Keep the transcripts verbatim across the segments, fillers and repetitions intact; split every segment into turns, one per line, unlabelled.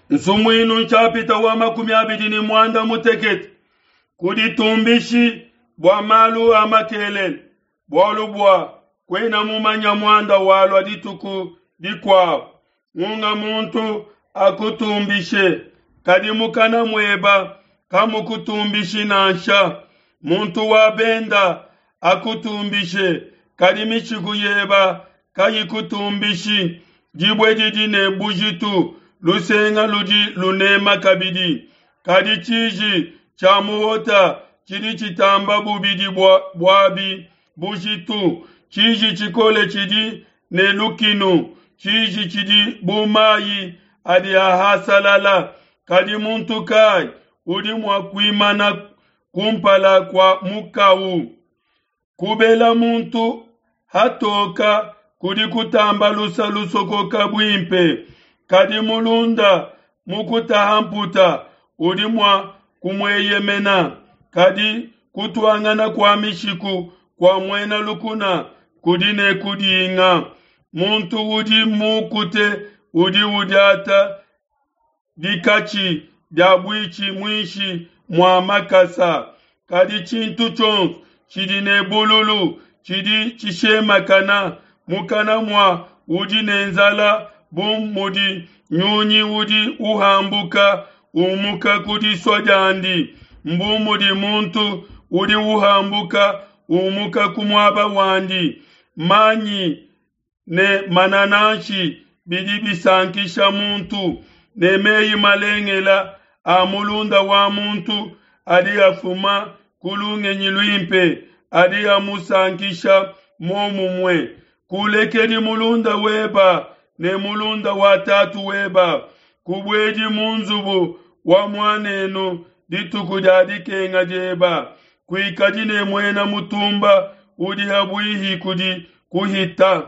Nsumu inu nchapita wa makumi abidi ni mwanda mutekete. Kuditumbishi bwa malu amakelele. Bwalu bwa kwena mumanya mwanda walu adituku dikwao. Munga muntu akutumbishe. Kadimukana mweba kamukutumbishi nansha. Muntu wabenda akutumbishe. Kadimichi kuyeba kayikutumbishi. Jibwe jidine bujitu. Lusenga ludi lunema kabidi. Kadi chiji chamuhota chidi chitamba bubidi bwabi bujitu. Chiji chikole chidi ne lukinu. Chiji chidi bumayi adi ahasalala. Kadi muntu kai udi mwakuimana kumpala kwa mukawu. Kubela muntu hatoka kudi kutamba lusa lusoko kabwimpe. Kadi mulunda mukutahamputa udimwa kumweyemena. Kadi kutuangana kwa mishiku kwa mwena lukuna kudine kudinga. Muntu udi mukute udi udata dikachi diabwichi mwishi mwa makasa. Kadi chintu chons chidine bululu chidi chishema kana mukana mwa udine nzala bum mudi nyunyi udi uhambuka umuka kudi swajandi. Mbumudi muntu udi uhambuka umuka kumwaba wandi. Manyi ne mananashi bidi bisankisha muntu. Ne meyi malengela amulunda wa muntu adi afuma kulunge nyiluimpe adi amusankisha momu mwe. Kulekedi mulunda weba ne mulunda watatu weba. Kubweji munzubu wa mwanenu dituku jadike nga jeba. Kuikadine mwena mutumba udi habuihi kudi kuhita.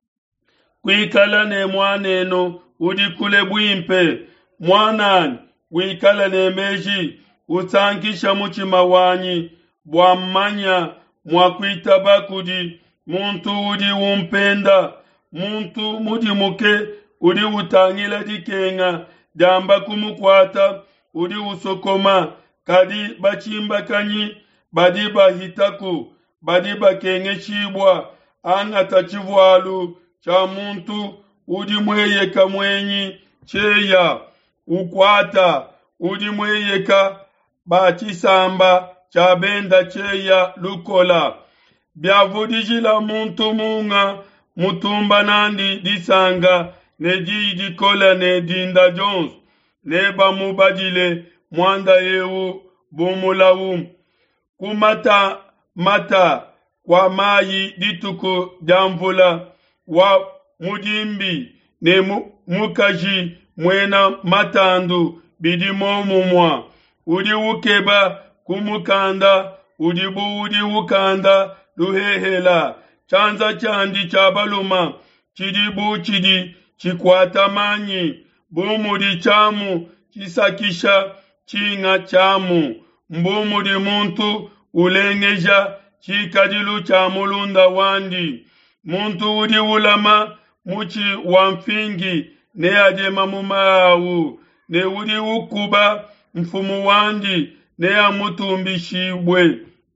Kuikala ne mwanenu udi kule buimpe. Mwanani kuikala ne meji utankisha muchima wanyi bwa mmanya mwakuitaba kudi muntu udi umpenda. Muntu mudi muke udi utangila dikenga jamba kumukwata udi usokoma kadi bachimba kanyi badi bahitaku badi bakenge shibwa anga tachivualu cha muntu udi mweyeka mwenyi cheya ukwata udi mweyeka bachisamba cha benda cheya lukola biavudijila muntu munga mutumba nandi disanga ne jiji kola ne dinda Jones ne bamubadile mwanda yewu bumulawum kumata mata kwa mayi dituku jamvula wa mudimbi ne mu, mukaji mwena matandu bidimo mumwa udi ukeba kumukanda udi bu udi ukanda luhehela chanza chandi chabaluma chidibu chidi chikwata manyi bumudi chamu chisakisha chinga chamu mbumudi muntu ulengeja chikadilu chamulunda wandi muntu udi ulama muchi wamfingi ne adema mumawu ne udi ukuba mfumu wandi ne amutumbishibwe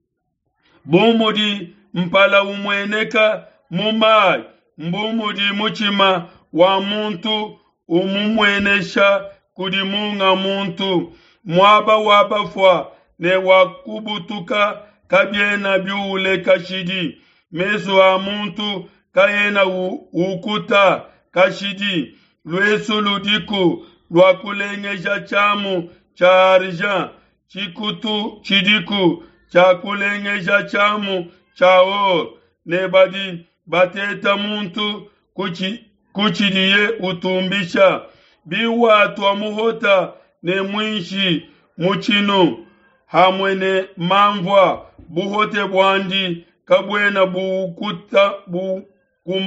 bumudi mpala umweneka mumai mbumudi muchima wa muntu umumwenesha kudimunga muntu mwaba wabafwa ne wakubutuka kabyena byule kashidi meso wa muntu kayena ukuta kashidi lwesu ludiku lwakulengesha chamu cha arja chikutu chidiku cha kulengesha chamu chao ne badi bateta muntu kuchi kuchidiye utumbisha biwatu amuhota ne mwinshi muchino hamwene mamvwa buhote bwandi kabwena bukuta bukum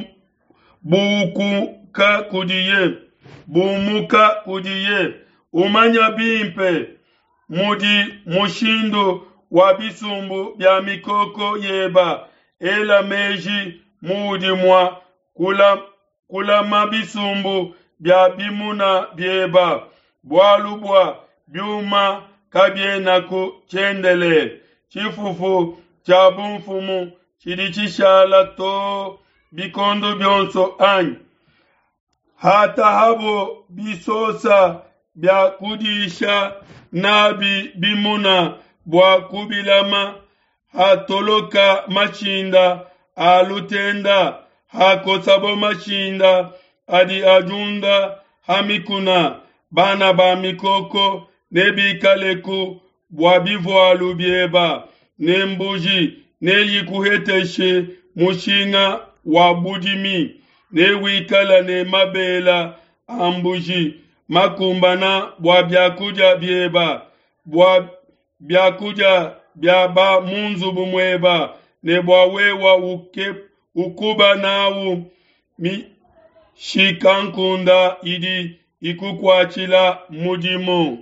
bukuka kudiye bumuka kudiye umanya bimpe mudi mushindo wabisumbu bya mikoko yeba ela meji mudi mwa kula kula mabisumbu bya bimuna byeba bwalubwa byuma kabyenaku chendele chifufu cha bumfumu chidi chishala to bikondo byonso anyi hata habo bisosa bya kudisha nabi bimuna bwa kubilama hatoloka machinda alutenda hakosabo machinda adi ajunda hamikuna bana ba mikoko nebikaleku bwa bivwalu byeba nembuji neyikuheteshe mushinga wa budimi newikala ne mabela ambuji makumbana bwa byakuja byeba bwa byakuja byaba munzu bumweba ne bwa wewa uke ukuba nawu mi shikankunda idi ikukwachila mudimo.